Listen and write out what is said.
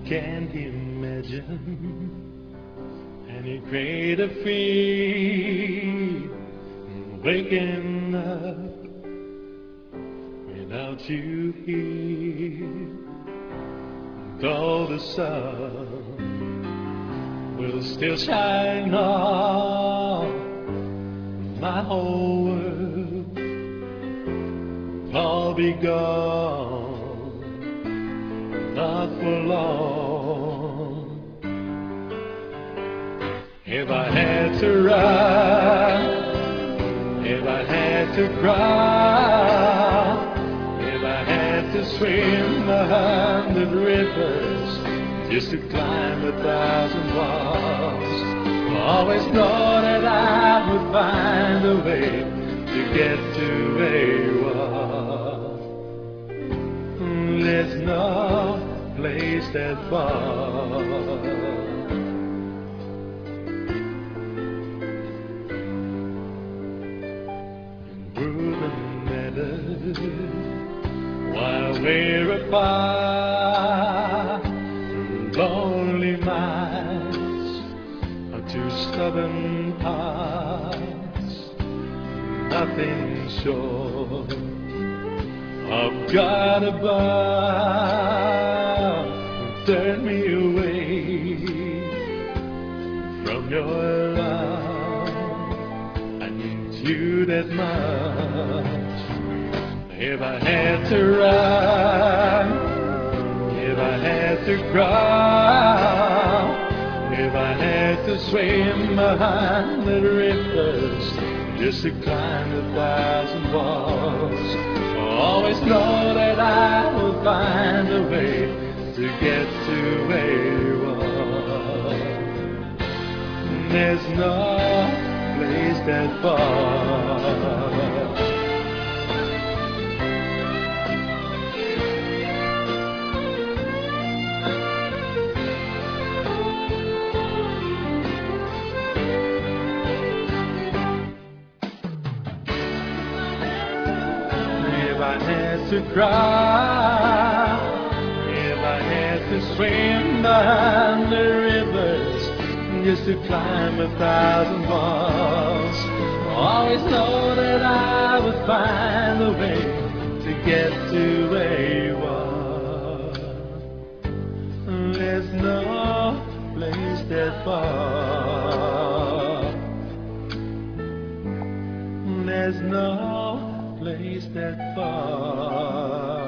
can't imagine any greater feat waking up without you here. Though the sun will still shine on, my whole world will all be gone, not for long. If I had to run, if I had to cry, if I had to swim 100 rivers just to climb 1,000 walls, I always know that I would find a way to get to where you are. There's no place that far. Through the meadows, while we're apart, lonely minds are two stubborn hearts, nothing short of God above. Turn me away from your love, I need you that much. If I had to run, if I had to cry, if I had to swim 100 rivers just to climb 1,000 walls, I always know that I will find a way to get to where you are. There's no place that far. If I had to cry, if I had to swim 100 rivers just to climb 1,000 walls, I always know that I would find a way to get to where you are. There's no place that far. There's no place that far.